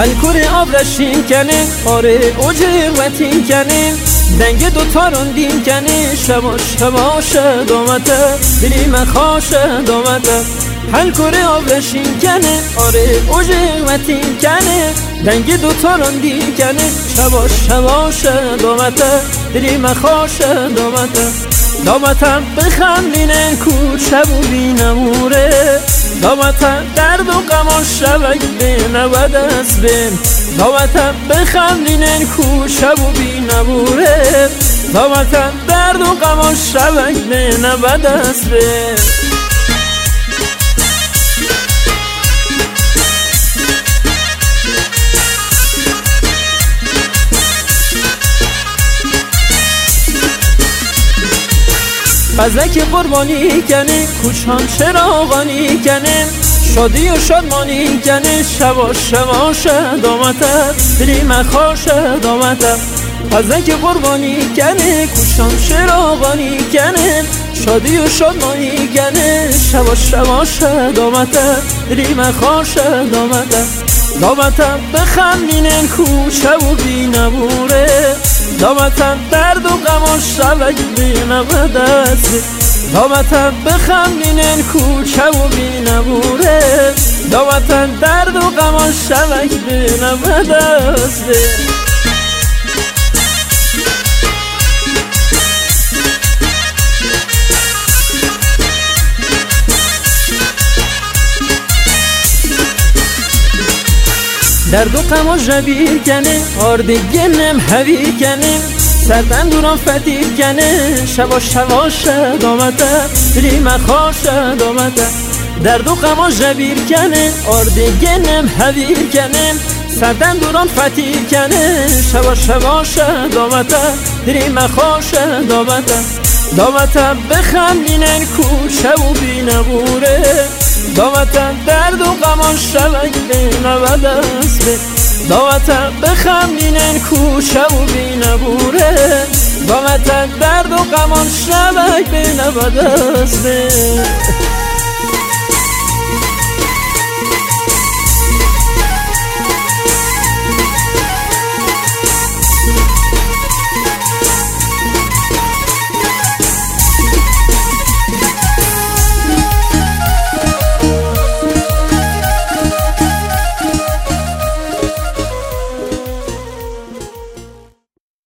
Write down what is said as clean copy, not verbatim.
هلکوری آب رشین کنه آره اوجه وطین کنه دنگ دوتا روندین کنه شباش شباش دومته دلی مخاش دومته هلکوری آب رشین کنه آره اوجه وطین کنه دنگ دوتا روندین کنه شباش شباش دومته دلی مخاش دومته دومتم بخملینن کوچه و بینموره دومتم درد و غم شبک بین و دست بین دومتم بخملینن کوچه و بینموره دومتم درد و غم شبک بین و دست بین قزک قربانی کنه کوچان چراغانی کنه شادی و شادمانی کنه شباش شباش دومته دلی مخاش دومته قزک قربانی کنه کوچان چراغانی کنه شادی و شادمانی کنه شباش شباش دومته دلی مخاش دومته دومتم بخملینن کوچه و بینموره دومتم درد و غم و شبک بین و دست دومتم بخملینن کوچه و بینموره دومتم درد و غم و شبک بین و دست درد و غم و جبیر کنه آردگنم هوی کنه سردن دوران فتیر کنه شباش شباش دومته دلی مخاش دومته درد و غم و جبیر کنه آردگنم هوی کنه سردن دوران فتیر کنه شباش شباش دومته دلی مخاش دومته دومته بخملینن کوچه و بینموره دومتم درد و غم شبک بین و دست بین دومتم بخملینن کوچه و بینموره دومتم درد و غم شبک بین و دست بین